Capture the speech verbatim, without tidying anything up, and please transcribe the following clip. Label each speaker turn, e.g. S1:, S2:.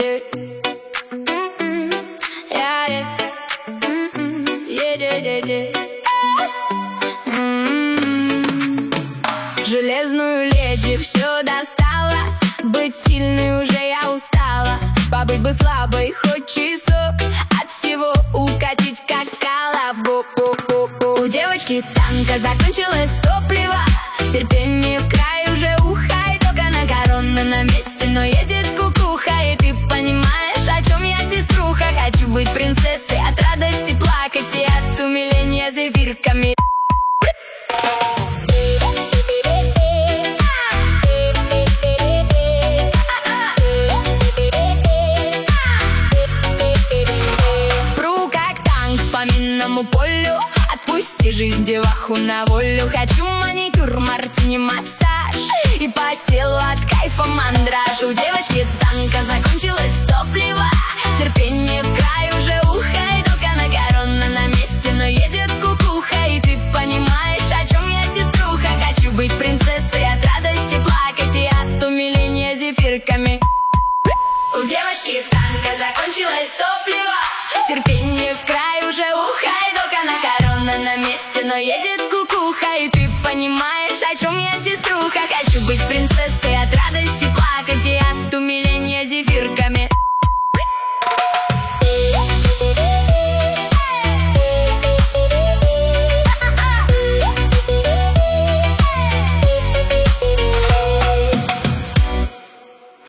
S1: Yeah, yeah. Mm-mm. Yeah, yeah, yeah, yeah. Mm-mm. Железную леди все достала, быть сильной уже я устала. Побыть бы слабой хоть часок, от всего укатить как колобок. У девочки танка закончилось топливо, терпение в край уже ухай. Только на корона на месте, но едет кукуха. И ты понимаешь, о чем я, сеструха? Хочу быть принцессой, от радости плакать и от умиления зефирками. По минному полю отпусти жизнь деваху на волю. Хочу маникюр, мартини, массаж и по телу от кайфа мандраж. У девочки танка закончилось топливо, терпение в край уже ухай. Только на корона на месте, но едет кукуха. И ты понимаешь, о чем я, сеструха? Хочу быть принцессой, от радости плакать и от умиления зефирками. У девочки танка закончилось топливо, терпение в край уже ухай. Только на корона на месте, но едет кукуха. И ты понимаешь, о чем я, сеструха? Хочу быть принцессой, от радости